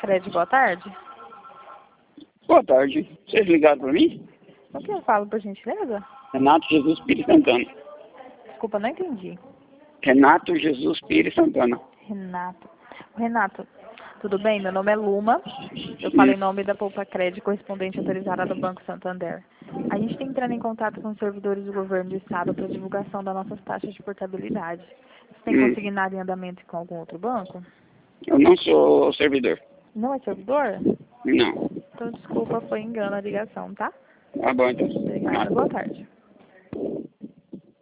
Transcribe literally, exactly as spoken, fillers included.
Cred, boa tarde. Boa tarde. Vocês ligaram para mim? O que eu falo, por gentileza? Renato Jesus Pires Santana. Desculpa, não entendi. Renato Jesus Pires Santana. Renato. Renato, tudo bem? Meu nome é Luma. Eu falei em nome da Poupa Cred, correspondente autorizada do Banco Santander. A gente está entrando em contato com os servidores do governo do estado para divulgação das nossas taxas de portabilidade. Você tem Hum. consignado em andamento com algum outro banco? Eu não sou servidor. Não é servidor? Não. Então, desculpa, foi engano a ligação, tá? Tá bom, então. Obrigada. Boa tarde.